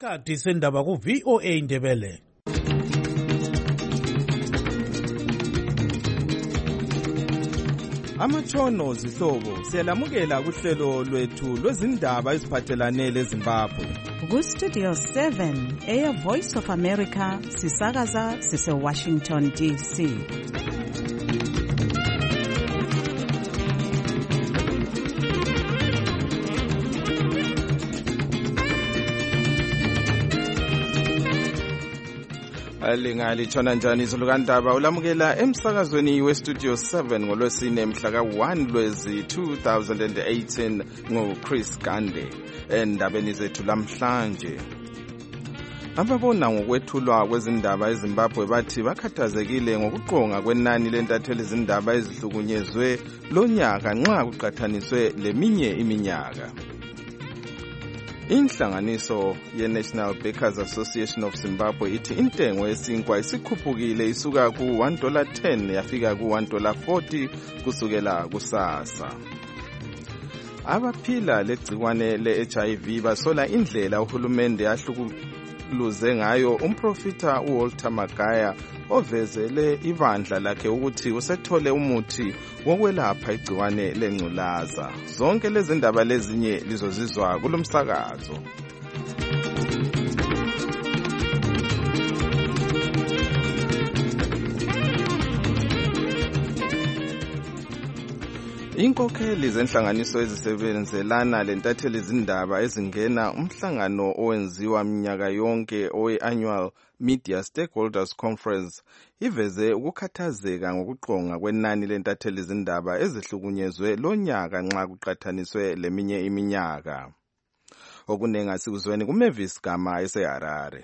Isikhathi sendaba ku VOA Indebele. Amatshono zihlobo siyalamukela kuhlelo lwethu lwezindaba eziphathelane leZimbabwe. Ku Studio 7 Air Voice of America sisakaza sise Washington DC. Lingalithona njani izolukandaba ulamukela emsakazweni weStudio 7 ngolwesine mhla ka-1 Lwezi 2018 nguChris Gande. Endabeni zethu lamhlanje, ababona ngokwethulwa kwezindaba eZimbabwe bathi bakhathazekile ngokuqonga kwenani lentatheli izindaba ezihlukunyezwe lonyaka nxa kuqathaniswe leminye iminyaka. Inhlanganiso ye-National Bakers Association of Zimbabwe ithi intengo yesinkwa isikhuphukile isuka ku$1.10 yafika ku$1.40 kusukela kusasa. Abaphila legciwane le-HIV basola indlela uhulumende ahlukuluze ngayo umprofita uWalter Magaya ovezele ibandla lakhe ukuthi usethole umuthi wokwelapha igciwane lengculaza. Zonke lezi ndaba lezinye lizozizwa kulomsakazo. Inkokheli zenhlanganiso ezisebenzelana lentatheli izindaba ezingena umhlangano owenziwa minyaka yonke owe-Annual Media Stakeholders Conference iveze ukukhathazeka ngokuqonga kwenani lentatheli izindaba ezihlukunyezwe lonyaka nxa kuqathaniswe leminye iminyaka. Okunenga sikuzweni kuMavis Gama eseHarare.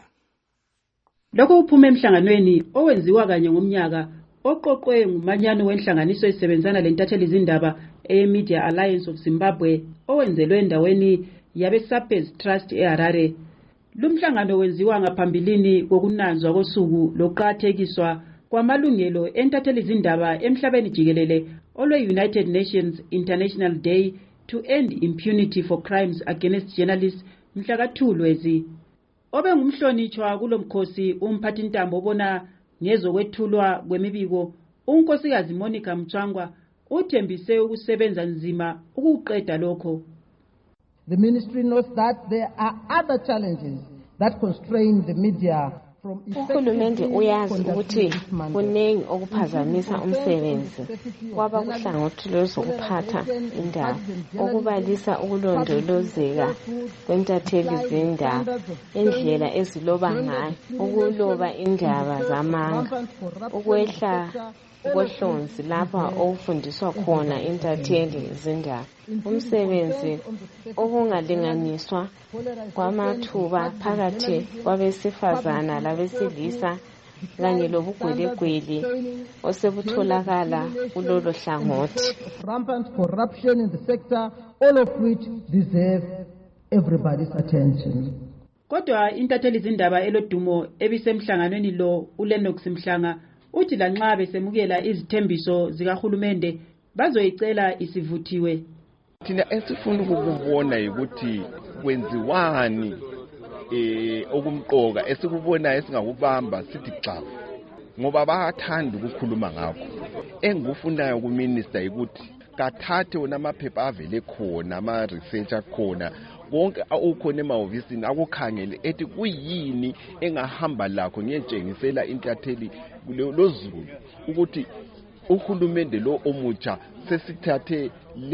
Lokho kuphume emhlanganweni owenziwa kanye ngomnyaka oqoqwe ngumanyano wenhlanganiso esebenzana lentatheli izindaba e-Media Alliance of Zimbabwe owenzelwe endaweni yabe-Sapes Trust eHarare. Lumhlangano wenziwa ngaphambilini kokunanzwa kosuku lokuqakathekiswa kwamalungelo entatheli izindaba emhlabeni jikelele olwe-United Nations International Day to End Impunity for Crimes Against Journalists mhla ka-2 Lwezi. Obengumhlonitshwa kulomkhosi umphathintambo obona ngezokwethulwa kwemibiko unkosikazi Monica Mchangwa uthembise ukusebenza nzima ukuqeda lokho. The ministry knows that there are other challenges that constrain the media from Uhulumende uyazi ukuthi kunengi okuphazamisa umsebenzi kwabakuhlangothi lwezokuphatha indaba okubalisa ukulondolozeka kwentatheli izindaba, indlela eziloba ngayo, ukuloba indaba zamanga, ukwehla kohlonzi lapha okufundiswa khona intatheli izindaba, umsebenzi okungalinganiswa kwamathuba phakathi kwabesifazana labesilisa kanye lobugwelegwele osebutholakala kulolo hlangothi. Rampant corruption in the sector, all of which deserve everybody's attention. Kodwa intatheli izindaba elodumo ebisemhlanganweni lo uLenox Mhlanga uthi lanxa besemukela izithembiso zikahulumende bazoyicela isivuthiwe. Thina esifuna ukubona ukuthi kwenziwani okumqoka esikubona esingakubamba sithi xavu ngoba bayathanda ukukhuluma ngakho. Engikufunayo kuminister ukuthi kathathe wona amaphepha avele khona ama research akhona konke okukhona emahhovisini akukhangele ethi kuyini engahamba lakho ngiyentshengisela intatheli lozulu ukuthi uhulumende lo omutsha sesithathe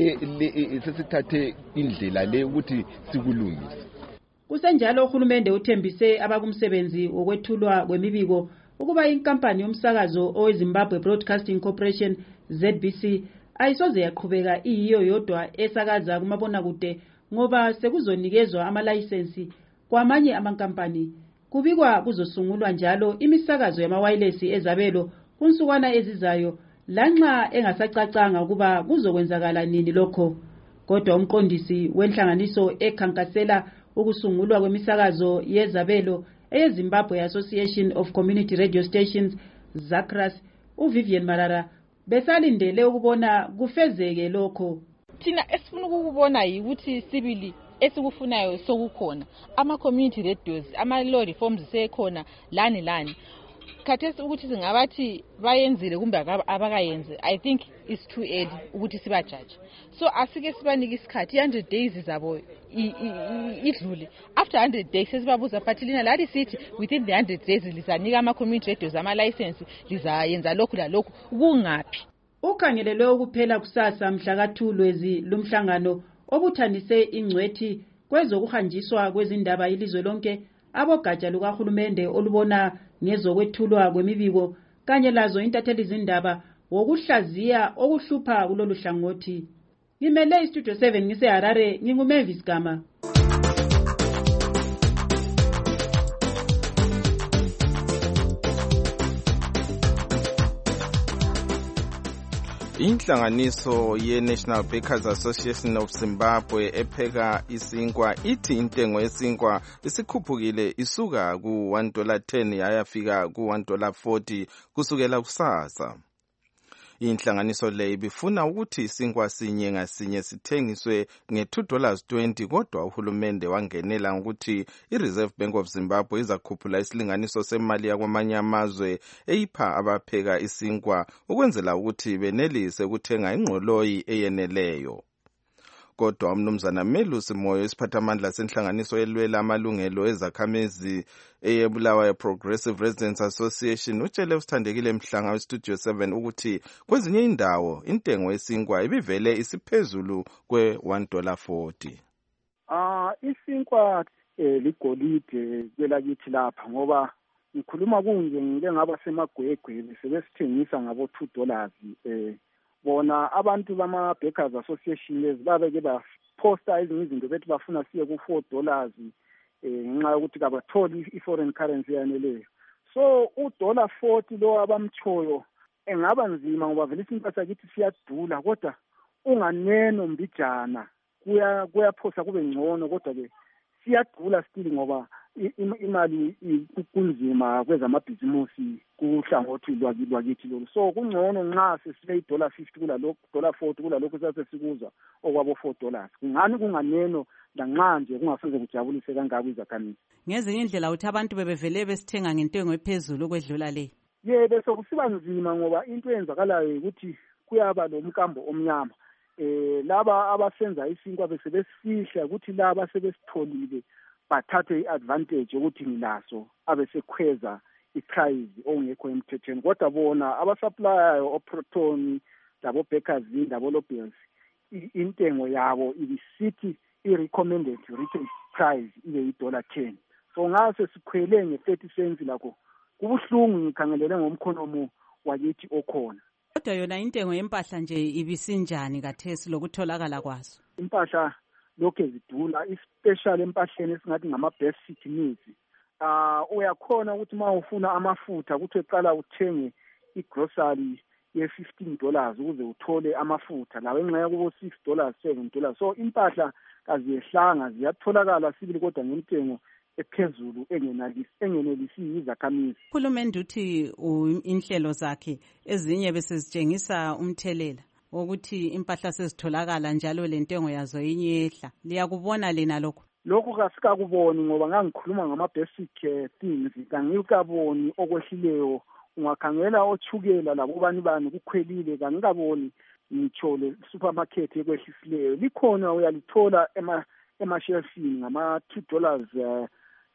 indlela le ukuthi sikulungise. Kusenjalo uhulumende uthembise abakumsebenzi wokwethulwa kwemibiko ukuba inkampani yomsakazo oweZimbabwe Broadcasting Corporation ZBC ayisoze yaqhubeka iyiyo yodwa esakaza kumabonakude ngoba sekuzonikezwa amalayisensi kwamanye amankampani. Kubikwa kuzosungulwa njalo imisakazo yamawayilesi ezabelo kunsukwana ezizayo lanxa engasacacanga ukuba kuzokwenzakala nini lokho. Kodwa umqondisi wenhlanganiso ekhankasela ukusungulwa kwemisakazo yezabelo eyeZimbabwe Association of Community Radio Stations ZACRAS uVivian Marara besalindele ukubona kufezeke lokho. Thina esifuna ukubona ukuthi sibili esikufunayo sokukhona. Ama-community radios, ama-law reforms sekhona lani. Khathesi ukuthi singabathi bayenzile kumbe abakayenze, I think it's too early ukuthi sibajaje. So asike sibanike isikhathi 100 days zabo idlule. After 100 days sesibabuza phathi lina lathi sithi within the 100 days lizanika ama-community radios ama-license, lizayenza lokhu lalokhu, kungaphi? Ukhangelelwe ukuphela kusasa mhla ka-2 Lwezi lumhlangano obuthandise ingcwethi kwezokuhanjiswa kwezindaba ilizwe lonke, abogatsha lukahulumende olubona ngezokwethulwa kwemibiko kanye lazo intatheli zindaba wokuhlaziya okuhlupha kulolu hlangothi. Ngimele iStudio 7 ngiseHarare, nginguMavis Gama. Inhlanganiso ye-National Bakers Association of Zimbabwe epheka isinkwa ithi intengo yesinkwa isikhuphukile isuka ku$1.10 yayafika ku$1.40 kusukela kusasa. Inhlanganiso le ibifuna ukuthi isinkwa sinye ngasinye sithengiswe nge$2.20 kodwa uhulumende wangenela ukuthi i-Reserve Bank of Zimbabwe izakhuphula isilinganiso semali yakwamanye amazwe eyipha abapheka isinkwa ukwenzela ukuthi benelise ukuthenga ingqoloyi eyeneleyo. Kodwa umnumzana Melusi Moyo isiphathamandla senhlanganiso elwela amalungelo ezakhamezi eyebulawayo Progressive Residents Association utshele usithandekile Mhlanga weStudio 7 ukuthi kwezinye indawo intengo yesinkwa ibivele isiphezulu kwe$1.40. Isinkwa ligolide kwelakithi lapha ngoba ngikhuluma kunje ngike ngaba semagwegwe sebesithengisa ngabo $2. Bona abantu bama-Bakers Association lezi babeke baposta izinto bethi bafuna siye ku$4 ngenxa yokuthi kabatholi i-foreign currency yaneleyo. So $1.40 lo abamthoyo engaba nzima ngoba vele isinkwa sakithi siyadula, kodwa unganeno mbijana kuyaphosa kube ngcono, kodwa-ke siyadula still ngoba imali kunzima kwezamabhizimusi kuhlangothi lwakithi lolu. So kungcono nxa sesile $1.50 kulalokhu $1.40 kulalokhu sasesikuza okwabo $4. Kungani kunganeno lanxa nje kungasoze kujabulise kangaka izakhamizi. Ngezinye indlela uthi abantu bebevele besithenga ngentengo ephezulu okwedlula le. Bese kusiba nzima ngoba into eyenzakalayo ukuthi kuyaba lomkambo omnyama. Laba abasenza isinkwa bese besifihla ukuthi laba sebesitholile bathathe i-advantage ukuthi ngilaso abesekhweza i-price ongekho emthethweni, kodwa bona abasupplyayo oProton labo Bakers labo Lobels intengo yabo ibisithi i-recommended retail price ibe $1.10. So ngase sikhwele nge-30 cents lakho kubuhlungu ngikhangelele ngomkhonomo wakithi okhona. Kodwa yona intengo yempahla nje ibisinjani kathesi lokutholakala kwazo? Impahla lokho ezidula, especially empahleni esingathi ngama-basic needs. Uyakhona ukuthi uma ufuna amafutha ukuthi uqala uthenge i-grocery ye$15 ukuze uthole amafutha lawo enxa kubo $6 $7. So impahla kaziyehlanga ziyatholakala sibili kodwa ngentengo ephezulu engenelisi izakhamizi. Uhulumende uthi inhlelo zakhe ezinye bese zitshengisa umthelela ukuthi impahla sezitholakala njalo lentengo yazo inyehla. Liyakubona lena lokho? Lokho kasikakuboni ngoba ngangikhuluma ngama-basic things, kangikaboni okwehlileyo. Ungakhangela othukela labo bani kukhwelile, kangikaboni ngitsho le supermarket ekwehlisileyo. Likhona uyalithola ema-shelfini ngama$2.50,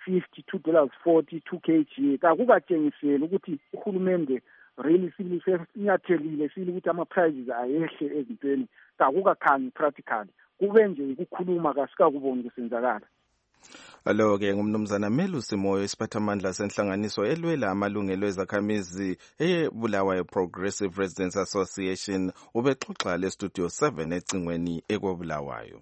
$2.40, 2 kg. Kakukatshengiseli ukuthi uhulumende really sinyathelile sile ukuthi ama-prices ayehle ezintweni. Kakukakhanyi practically. Kube nje ukukhuluma kasikakuboni kusenzakala. Alo-ke ngumnumzana Melusi Moyo isiphathamandla senhlanganiso elwela amalungelo ezakhamizi eyebulawayo Progressive Residents Association ubexoxa leStudio 7 ecingweni ekobulawayo.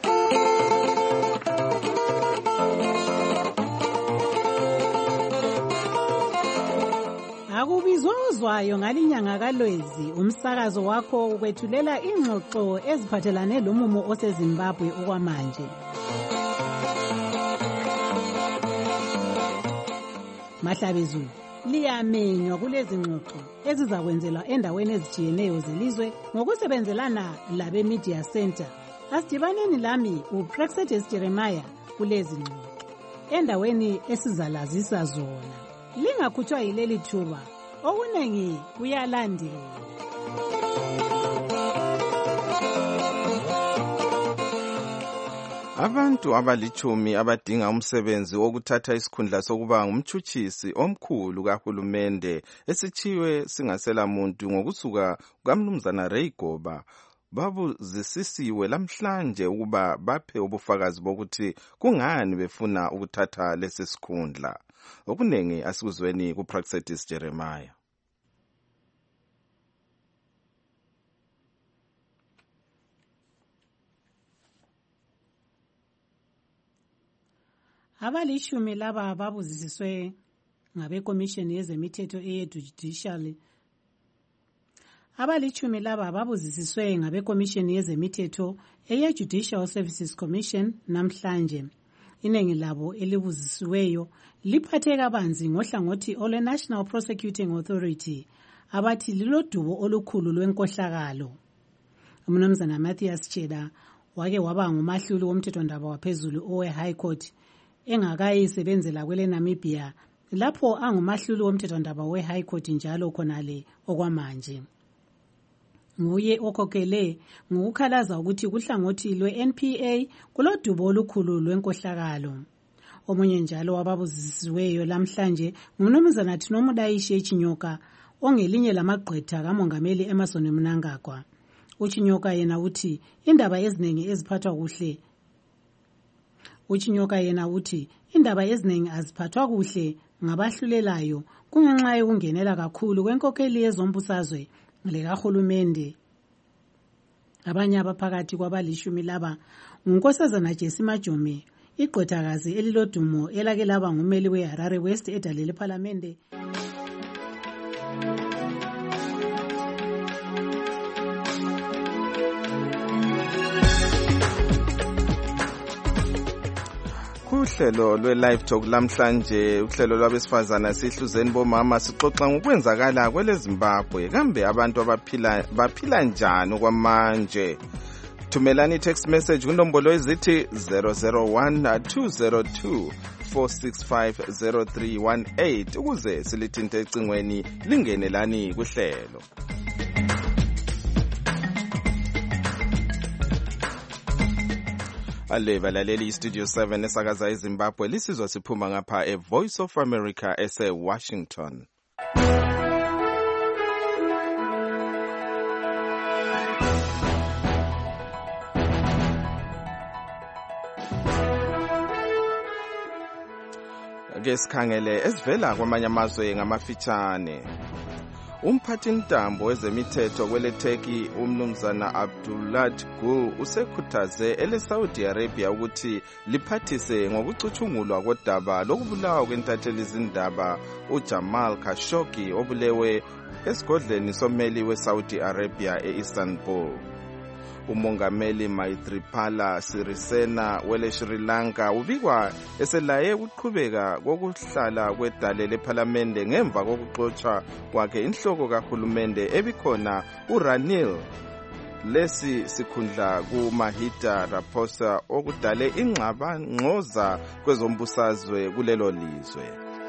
Akubizozwayo ngalinyanga kaLwezi umsakazo wakho ukwethulela ingxoxo eziphathelane lomumo oseZimbabwe okwamanje. Mahlabezulu liyamenywa kulezi ngxoxo ezizakwenzelwa endaweni ezitshiyeneyo zelizwe ngokusebenzelana labe Media Center Asidibaneni lami uPrexetus Jeremiah kulezi ngxoxo endaweni esizalazisa zona. Lingakhutshwa yileli thuba, okunengi kuyalandela. Abantu abalitshumi abadinga umsebenzi wokuthatha isikhundla sokuba ngumtshutshisi omkhulu kahulumende esichiwe singasela muntu ngokusuka kukaMnumzana Ray Goba babuzisisiwe lamhlanje ukuba baphe ubufakazi bokuthi kungani befuna ukuthatha lesi sikhundla. Okunengi asikuzweni kuPrexetus Jeremiah. Abalishumi laba babuzisiswe ngabekomishini yezemithetho eyejudicial. Abalitshumi laba babuzisiswe ngabekomishini yezemithetho eye-Judicial Services Commission namhlanje. Inengi labo elibuzisiweyo liphathe kabanzi ngohlangothi olwe-National Prosecuting Authority abathi lilodubo olukhulu lwenkohlakalo. Umnumzana Matthias Cheda wake waba ngumahluli womthethondaba waphezulu owe-High Court engakayisebenzela kwele Namibia lapho angumahluli womthethondaba we-High Court njalo khonale okwamanje. Nguye okhokhele ngokukhalaza ukuthi kuhlangothi lwe-NPA kulodubo olukhulu lwenkohlakalo. Omunye njalo wababuzisiweyo lamhlanje ngumnumzana Nomudaishi Echinyoka ongelinye lamagqwetha kamongameli Emmerson Mnangagwa. Uchinyoka yena uthi indaba eziningi eziphathwa kuhle. Uchinyoka yena uthi indaba eziningi aziphathwa kuhle ngabahlulelayo kungenxa yokungenela kakhulu kwenkokheli yezombusazwe lekahulumende. Abanye abaphakathi kwabalishumi laba ngunkosazana Jesse Majume, igqwethakazi elilodumo elake laba ngumeli weHarare West edale lePhalamende. Uhlelo lwe-Live Talk lamhlanje, uhlelo lwabesifazana sihluzeni bomama sixoxa ngokwenzakala kwele Zimbabwe. Kambe abantu baphila njani okwamanje? Thumelani text message kunombolo ezithi 001-202-465-0318 ukuze silithinte ecingweni lingenelani kuhlelo. Ale balaleli Studio 7 esakaza eZimbabwe lisizwa siphuma ngapha eVoice of America ese-Washington. Ake sikhangele esivela kwamanye amazwe ngamafitshane. Umphathintambo wezemithetho kweleTurkey umnumzana Abdullah Gül usekhuthaze ele-Saudi Arabia ukuthi liphathise ngokucutshungulwa kodaba lokubulawa kwentatheli zindaba uJamal Khashoggi obulewe esigodleni someli weSaudi Arabia e-Istanbul. Umongameli Maithripala Sirisena wele Sri Lanka ubikwa eselaye ukuqhubeka kokuhlala kwedale lePhalamende ngemva kokuxotsha kwakhe inhloko kahulumende ebikhona uRanil lesi sikhundla kuMahida Raposa okudale ingxabangxoza kwezombusazwe kulelo lizwe.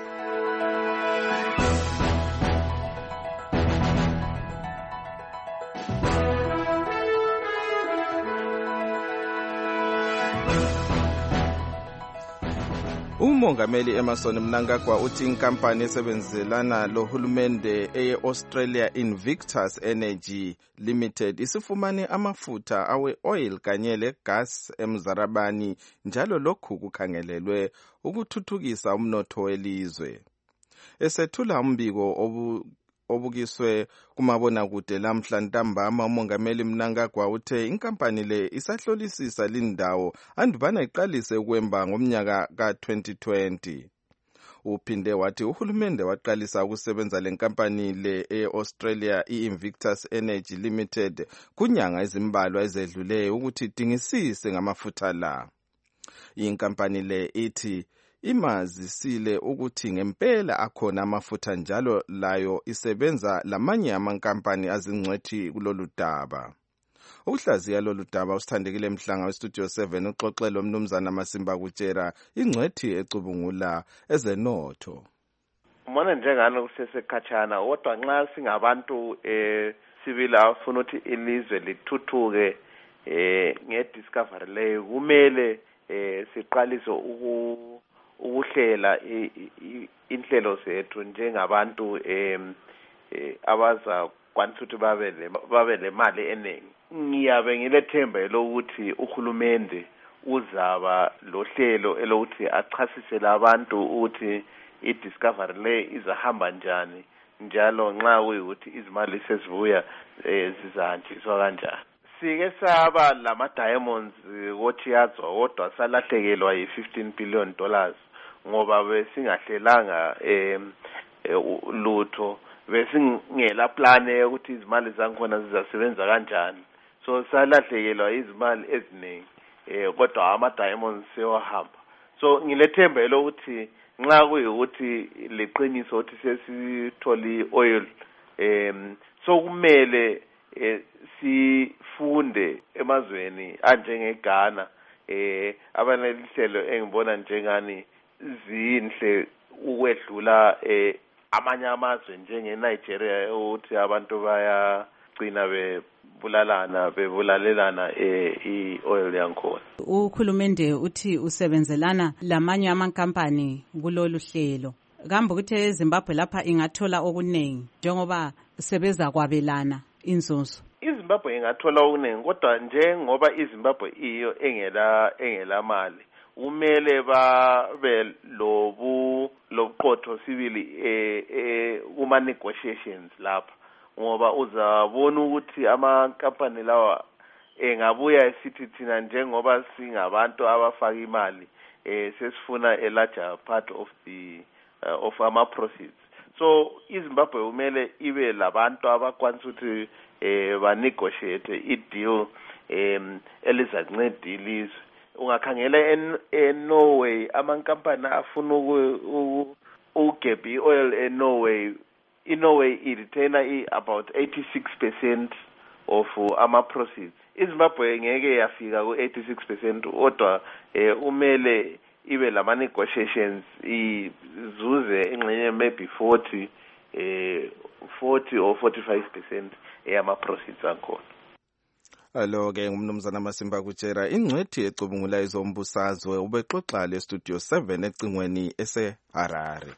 Umongameli Emmerson Mnangagwa uthi inkampani esebenzelana lohulumende eye-Australia Invictus Energy Limited isifumane amafutha awe-oil kanye le-gas eMzarabani njalo lokhu kukhangelelwe ukuthuthukisa umnotho welizwe. Esethula umbiko obukiswe kumabonakude lamhla ntambama umongameli Mnangagwa uthe inkampani le isahlolisisa lindawo andubana iqalise ukwemba ngomnyaka ka-2020. Uphinde wathi uhulumende waqalisa ukusebenza lenkampani le e-Australia i-Invictus Energy Limited kunyanga ezimbalwa ezedluleyo ukuthi idingisise ngamafutha la. Inkampani le ithi imazisile ukuthi ngempela akhona amafutha njalo layo isebenza lamanye amankampani azingcwethi kulolu daba. Ukuhlaziya lolu daba usithandekile Mhlanga westudio 7 uxoxelo mnumzana Masimba Kutshera ingcwethi ecubungula ezenotho. Umona njengani kusesekhatshana kodwa nxa singabantu sibili afuna ukuthi ilizwe lithuthuke ngediscovery leyo kumele siqalise ukuhlela inhlelo zethu njengabantu abaza kwanisa ukuthi babe lemali eningi. Ngiyabe ngilethemba lokuthi uhulumende uzaba lohlelo elokuthi achasisele abantu ukuthi i-discovery le izahamba njani njalo nxa kuyukuthi izimali sezibuya zizanjiswa kanjani. Sike saba lama-diamonds kothiyazwa kodwa salahlekelwa yi-$15 billion ngoba besingahlelanga lutho besingela plane ukuthi izimali zankhona zizasebenza kanjani. So salahlekelwa izimali eziningi kodwa ama-diamonds sewahamba. So ngilethemba lokuthi nxa kuyukuthi leqiniso ukuthi sesithole oil so kumele sifunde emazweni anjengeGhana abanelihlelo engibona njengani zinhle ukwedlula amanye amazwe njengeNigeria ukuthi abantu bayagcina bebulalelana i-oil yankhona. Uhulumende uthi usebenzelana lamanye amankampani kulolu hlelo. Kambe ukuthi eZimbabwe lapha ingathola okuningi njengoba sebeza kwabelana inzuzo. iZimbabwe ingathola okuningi kodwa njengoba iZimbabwe iyo engela mali kumele babe lobuqotho sibili kuma negotiations lapha ngoba uzabona ukuthi amankampani lawa engabuya esithi thina njengoba singabantu abafaka imali sesifuna a larger part of ama proceeds. So iZimbabwe kumele ibe labantu abakwanisa ukuthi banegotiate i-deal elizanceda ilizwe. Ungakhangela eNorway amankampani afuna ugebha i-oil eNorway. iNorway iretaina about 86% of ama proceeds. iZimbabwe ngeke yafika ku-86% kodwa umele ibe lama negotiations izuze ingxenye maybe 40 or 45% eyama proceeds akhona. Alo-ke ngumnumzana Masimba Kutshera ingcwethi ecubungula izombusazwe ubexoxa lestudio 7 ecingweni eseHarare.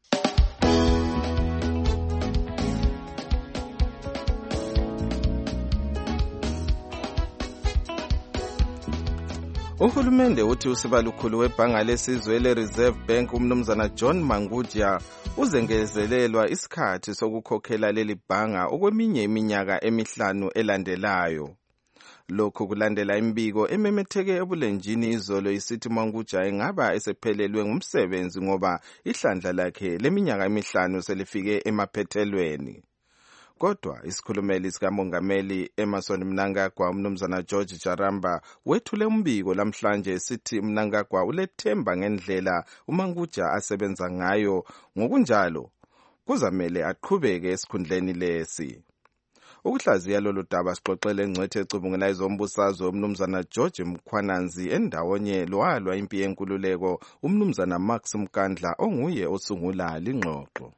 Uhulumende uthi usibalukhulu webhanga lesizwe le-Reserve Bank umnumzana John Mangudya uzengezelelwa isikhathi sokukhokhela leli bhanga okweminye iminyaka emihlanu elandelayo. Lokhu kulandela imbiko ememetheke ebulenjini izolo isithi Mangudya engaba esephelelwe ngumsebenzi ngoba ihlandla lakhe leminyaka emihlanu selifike emaphethelweni. Kodwa isikhulumeli sikamongameli Emmerson Mnangagwa umnumzana George Jaramba wethule umbiko lamhlanje esithi Mnangagwa ulethemba ngendlela uMangudya asebenza ngayo ngokunjalo kuzamele aqhubeke esikhundleni lesi. Ukuhlaziya lolu daba sixoxele engcwethi ecubungula izombusazwe umnumzana George Mkhwananzi endawonye lwalwa impi yenkululeko umnumzana Max Mkandla onguye osungula lingxoxo.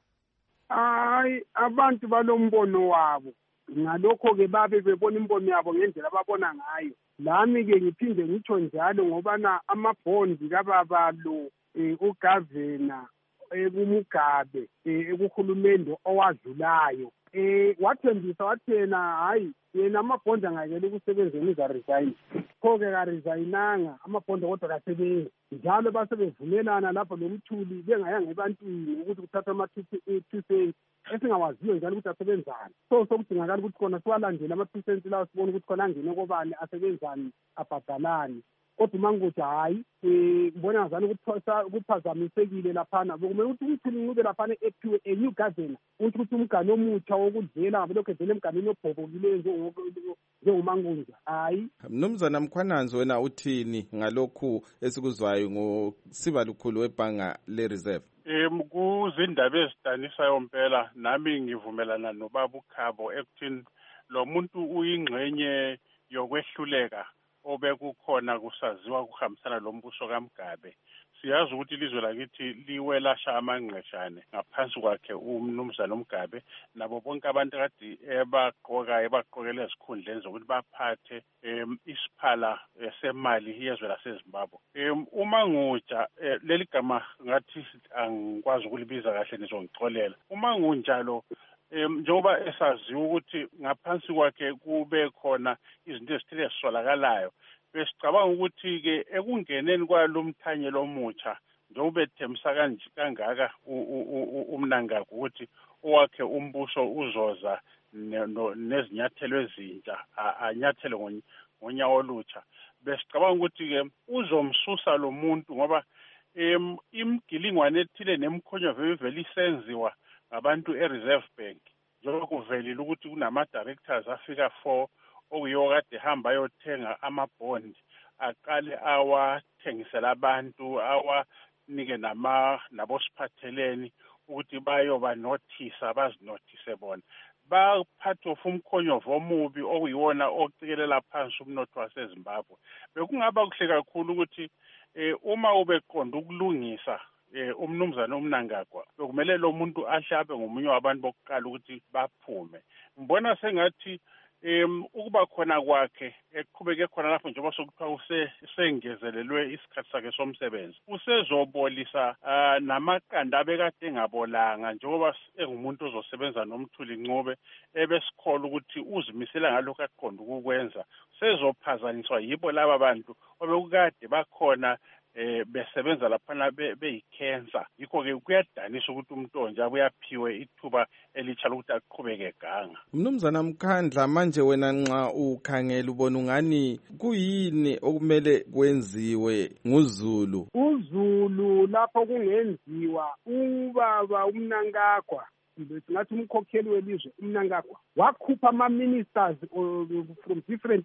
Abantu balombono wabo ngalokho ke babe bebona imbono yabo ngendlela ababona ngayo. Lami ke ngiphinde ngitsho njalo ngobana amabhondi kababa lo ugavana ebuMugabe ekuhulumende owadlulayo wathembisa wathena hayi yena amabhondi angayekela ukusebenzeni izaresign pho-ke karesignanga amabhondi kodwa kasebenzi njalo basebevumelana lapho nomthuli bengayanga ebantwini ukuthi kuthatha ama-2 cents esingawaziyo njalo ukuthi asebenzani. So sokudingakala ukuthi khona siwalandele ama-2 cents lawo sibone ukuthi khona angene kobani asebenzani abhadalani. Kodwa Mangudya hayi ngibona ngazani ukuthi kuphazamisekile laphana bekumele ukuthi umthuli nqube laphana ephiwe a new governor ukuthi umgane omutsha wokudlela ngabe lokho edlela emganeni obhobokileyo njengoMangudya hayi. Mnumzana Mkhwananzi wena uthini ngalokhu esikuzwayo ngosibalukhulu webhanga le-Reserve? Kuzindaba ezidanisayo mpela nami ngivumelana nobaba uKhabo ekuthini lo muntu uyingxenye yokwehluleka obekukhona kusaziwa kuhambisana lombuso kaMgabe. Siyazi ukuthi ilizwe lakithi liwelasha amangqeshane ngaphansi kwakhe umnumzana uMgabe nabo bonke abantu kade ebaqokela ezikhundleni zokuthi baphathe isiphala semali yezwe laseZimbabwe. uManguja leli gama ngathi angikwazi ukulibiza kahle nizongixolela. uManguja lo njengoba esaziwa ukuthi ngaphansi kwakhe kube khona izinto ezithile ezisolakalayo, besicabanga ukuthi-ke ekungeneni kwalo mthanyelo omutsha njengoba ethembisa kangaka uMnangagwa ukuthi owakhe umbuso uzoza nezinyathelo ezintsha anyathele ngonyawo olutsha, besicabanga ukuthi-ke uzomsusa lo muntu ngoba imgilingwane ethile nemkhonyovu evele isenziwa ngabantu e-Reserve Bank njengoba kuvelile ukuthi kunama-directors afika 4 okuyiwo kade hamba ayothenga amabhondi aqale awathengisela abantu awanike nabosiphatheleni ukuthi bayobanothisa bazinothise bona. Baphathwa umkhonyovu omubi okuyiwona ocikelela phansi umnotho waseZimbabwe. Bekungaba kuhle kakhulu ukuthi uma ubeqonda ukulungisa umnumzana uMnangagwa bekumele lo muntu ahlabe ngomunye wabantu bokuqala ukuthi baphume. Ngibona sengathi ukuba khona kwakhe eqhubeke khona lapho njengoba sokuthiwa usengezelelwe isikhathi sakhe somsebenzi usezobolisa namaqanda abekade engabolanga njengoba engumuntu ozosebenza noMthuli Ncube ebesikhola ukuthi uzimisela ngalokho aqonda ukukwenza. Sezophazanyiswa yibo laba bantu obekade bakhona besebenza laphana beyikhensa. Yikho-ke kuyadanisa ukuthi uMntonja uyaphiwe ithuba elitsha lokuthi aqhubeke ganga. Mnumzana Mkhandla, manje wena nxa ukhangela ubona ungani kuyini okumele kwenziwe nguZulu? uZulu lapho kungenziwa ubaba uMnangagwa singathi umkhokheli welizwe uMnangagwa wakhupha ama-ministers from different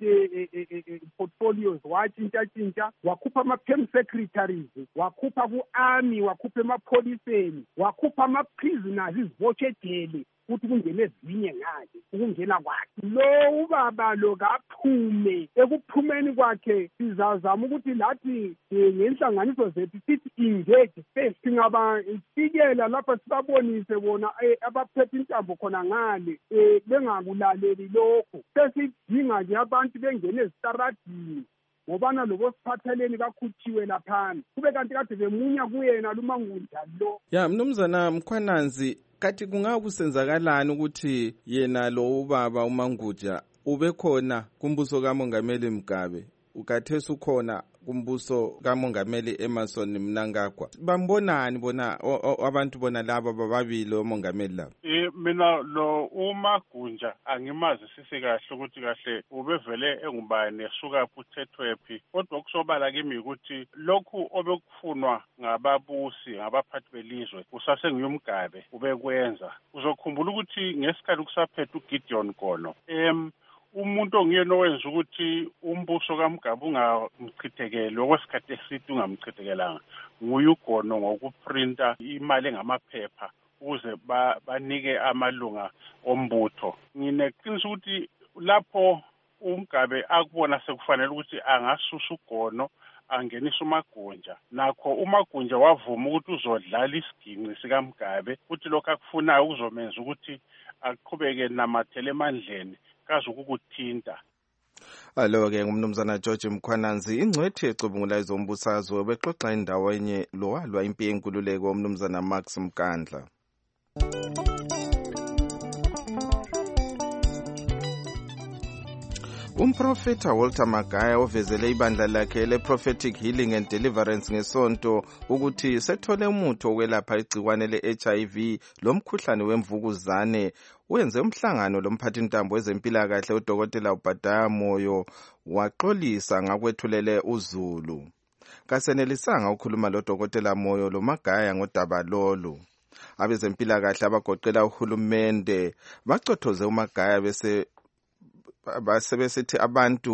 portfolios watshintsha wakhupha ama-perm secretaries, wakhupha ku-army, wakhupha emapholiseni, wakhupha ama-prisoners izibotshejele ukuthi kungene ezinye ngakhe ukungena kwakhe. Lo ubaba lo kaphume. Ekuphumeni kwakhe sizazama ukuthi lathi ngenhlanganiso zethu sithi engage first, singabafikela lapha sibabonise bona abaphethe intambo khona ngale bengakulaleli lokho. Sesidinga nje abantu bengene ezitaradini ngobana lobo siphatheleni kakhuthiwe laphana kube kanti kade bemunya kuyena luManguja lo. Ya Mnumzana Mkhwananzi, kathi kungakusenzakalani ukuthi yena lo ubaba uManguja ube khona kumbuso kaMongameli Mugabe ukhathesi ukhona kumbuso kaMongameli Emmerson Mnangagwa? Bambonani bona abantu bona laba bababili omongameli laba? Mina lo uMagunja angimazi sisi kahle ukuthi kahle ubevele engubani esuka uthethwephi, kodwa kusobala kimi ukuthi lokhu obekufunwa ngababusi ngabaphathi belizwe kusasengiyumgabe ubekwenza. Uzokhumbula ukuthi ngesikhathi kusaphethe uGideon Gono umuntu ongiyena owenza ukuthi umbuso kaMgabe ungamchithekeli okwesikhathi eside ungamchithekelanga nguye uGono ngokuprinta imali engamaphepha ukuze banike amalunga ombutho. Ngineqiniso ukuthi lapho uMgabe akubona sekufanele ukuthi angasusa uGono angenisa uMagunja, nakho uMagunja wavuma ukuthi uzodlala isiginci sikaMgabe ukuthi lokho akufunayo kuzomenza ukuthi aqhubeke namathele emandleni kazi ukukuthinta. Alo-ke ngumnumzana George Mkhwananzi, ingcwethi ecubungula ezombusazwe, bexoxa endaweni lowalwa impi yenkululeko umnumzana Max Mkhandla. Umprofeta Walter Magaya ovezele ibandla lakhe le-Prophetic Healing and Deliverance ngesonto ukuthi sethole umuthi wokwelapha igciwane le-HIV lomkhuhlane wemvukuzane, wenze umhlangano lomphathintambo wezempilakahle uDokotela Obadiah Moyo waxolisa ngakwethulele uZulu. Kasenelisanga ukukhuluma loDokotela Moyo loMagaya ngodaba lolu. Abezempilakahle abagoqela uhulumende bacothoze uMagaya besithi abantu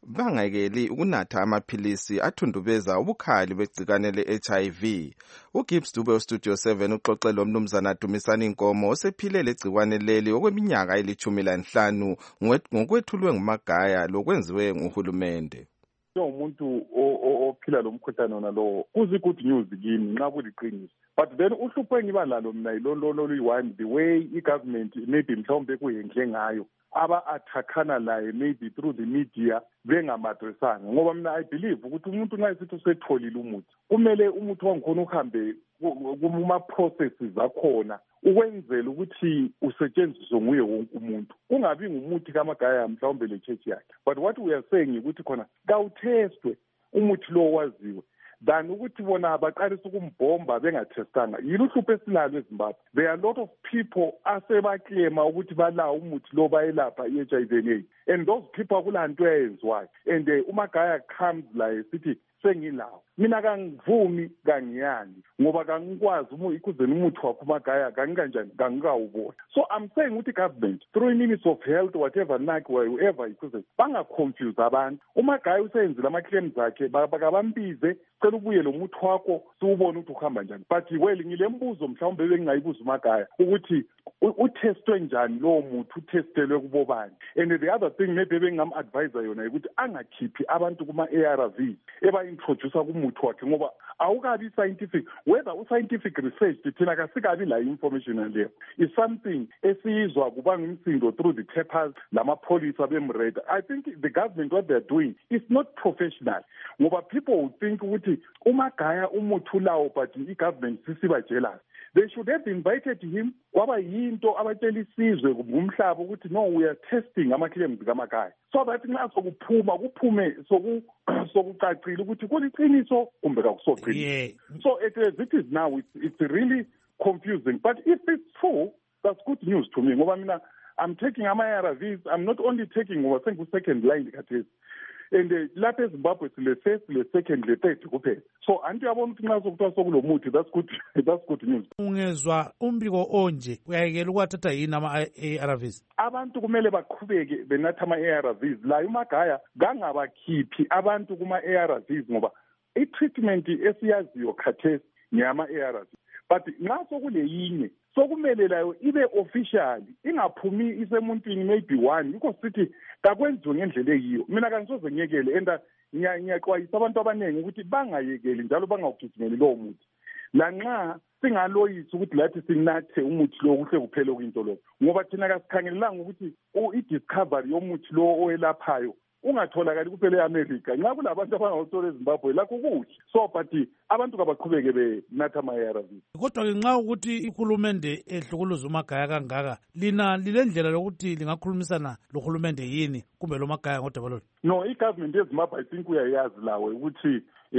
bangayekeli ukunatha amaphilisi athundubeza ubukhali begcikwane le-HIV. uGibbs Dube oStudio 7 uxoxe lo mnumzana Dumisani Nkomo osephile legcikwane leli okweminyaka eli-15 ngokwethulwe nguMagaya lokwenziwe nguhulumende. Umuntu ophila lo mkhuhlane nalo kuzi good news kimi nxa kuliqiniso, but then uhlupho engiba lalo mina yiyi-1 the way i-government maybe mhlawumbe kuyenhle ngayo aba-athakhana laye maybe through the media bengamadresanga, ngoba mina I believe ukuthi umuntu nxa esithi usetholile umuthi kumele umuthi wangikhona uhambe kuma-processes akhona ukwenzela ukuthi usetshenziswe nguye wonke umuntu, kungabi ngumuthi kaMagaya mhlawumbe le-church yakhe. But what we are saying ukuthi khona kawuthestwe umuthi lo waziwe than ukuthi bona baqalisa ukumbhomba bengathestanga. Yilo uhlupho esilalo eZimbabwe. There are a lot of people asebaklema ukuthi balawo umuthi lo bayelapha i-HIV and AIDS, and those people akulanto eyenziwayo, and uMagaya comes la esithi sengilawo. Mina kangivumi kangiyani ngoba kangikwazi ikuzeni umuthi wakho uMagaya kangikanjani kangikawubona. So I'm saying ukuthi government through Ministry of Health whatever whoever ikuzeni bangaconfuse abantu. uMagaya usenzile ama-claims akhe bakabambize cela ubuye lo muthi wakho siwubone ukuthi uhamba njani. But well ngile mbuzo mhlawumbe bengingayibuza uMagaya ukuthi uthestwe njani lowo muthi, uthestelwe kubobani. And the other thing maybe bengingam-advise yona ukuthi angakhiphi abantu kuma-ARVs eba-introduce kumuthi wakhe ngoba awukabi scientific. Whether u-scientific research thina kasikabi la information leyo is something esiyizwa kubanga umsindo through the papers lamapholisa bemreda. I think the government what they're doing is not professional ngoba people would think ukuthi uMagaya umuthi ulawo but i-government sisiba jealous. They should have invited him kwaba yinto abatshela isizwe ngumhlaba ukuthi no we are testing ama-claims kaMagaya so that nxa sokuphuma kuphume sokucacile ukuthi kuliqiniso kumbe kakusoqiniso. So as it is now it's really confusing, but if it's true that's good news to me ngoba mina I'm taking ama-ARVs. I'm not only taking ngoba sengu-second line khathesi, and lapha eZimbabwe sile-first le-second le-third kuphela. So anti yabona ukuthi nxa sokuthiwa sokulomuthi that's good news. Ungezwa umbiko onje uyayekela ukwathatha yini ama-ARVs? Abantu kumele baqhubeke benatha ama-ARVs. La uMagaya kangabakhiphi abantu kuma-ARVs ngoba i-treatment esiyaziyo khathesi ngeyama-ARVs. But nxa sokuleyinye sokumele layo ibe official ingaphumi isemuntwini maybe one yikho sithi kakwenziwe ngendlela eyiyo. Mina kangisoze ngiyekele and ngiyaxwayisa abantu abaningi ukuthi bangayekeli njalo bangawugijimeli lowo muthi lanxa singaloyisa ukuthi lathi sinathe umuthi lo kuhle kuphele kwinto lo ngoba thina kasikhangelelanga ukuthi i-discovery yomuthi lo owelaphayo ungatholakali kuphela e-America. Nxa kulabantu abangawuthola eZimbabwe lakho kuhle. So but abantu kabaqhubeke benatha ama-ARVs. Kodwa-ke nxa ukuthi ihulumende ehlukuluza uMagaya kangaka lina lilendlela lokuthi lingakhulumisana lohulumende yini kumbe loMagaya ngodaba lolu? No, i-government yeZimbabwe I think uyayazi lawe ukuthi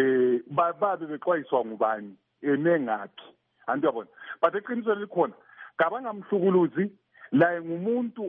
babe bexwayiswa ngubani nengaphi anti yabona. But eqinisweni likhona kabangamhlukuluzi la ngumuntu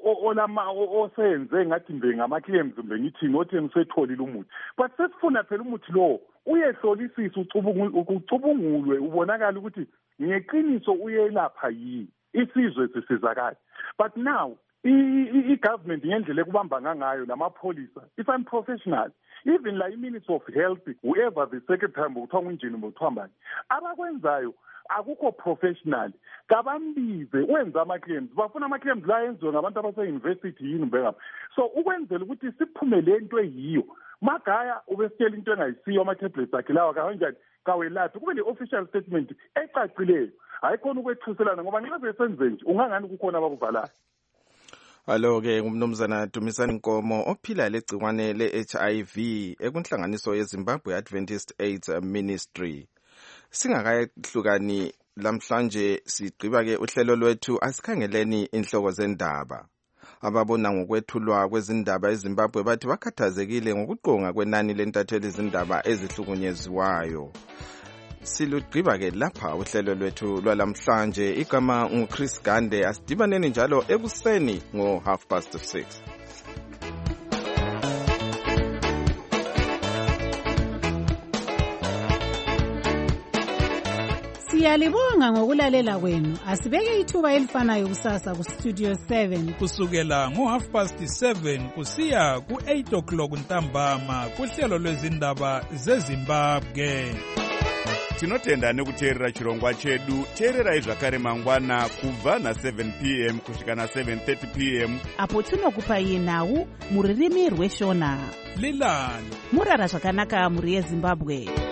osenze ngathi mbe ngama-claims mbe ngithini othi ngisetholile umuthi, but sesifuna phela umuthi lowo uyehlolisisa ucubungulwe ubonakala ukuthi ngeqiniso uyelapha yini isizwe sisizakala. But now i-government ngendlela ekubamba ngayo lamapholisa if I'm professional even like Ministry of Health whoever the secretary ngokuthiwa ngunjini mothiwambani abakwenzayo akukho professional. Kabambize wenza ama-claims bafuna ama-claims la yenziwe ngabantu abase-university yini mbengapha. So ukwenzela ukuthi siphume le nto eyiyo Magaya ubesitshela into engayisiyo ama-tablets akhe lawa kanjani kawelaphi kube le-official statement ecacileyo hayi khona ukwethuselana ngoba nxa besenze nje ungangani kukhona abakuvalayo. Alo-ke umnumzana Dumisani Nkomo ophila legcikwane le-HIV ekunhlanganiso yeZimbabwe Adventist AIDS Ministry. Singakayehlukani lamhlanje sigqiba-ke uhlelo lwethu asikhangeleni inhloko zendaba. Ababona ngokwethulwa kwezindaba eZimbabwe bathi bakhathazekile ngokuqonga kwenani lentatheli izindaba ezihlukunyeziwayo. Silugqiba-ke lapha uhlelo lwethu lwalamhlanje. Igama nguChris Gande. Asidibaneni njalo ekuseni ngo6:30. Siyalibonga ngokulalela kwenu. Asibeke ithuba elifanayo kusasa ku Studio 7 kusukela ngo7:30 kusiya ku8 ntambama kuhlelo lwezindaba zeZimbabwe. Tinotenda nekuteerera chirongwa chedu. Teererai zvakare mangwana kubva na7 p.m. kusvika na7:30 p.m. apo tinokupai nhau muririmi rweshona. Lilani murara zvakanaka muri yeZimbabwe.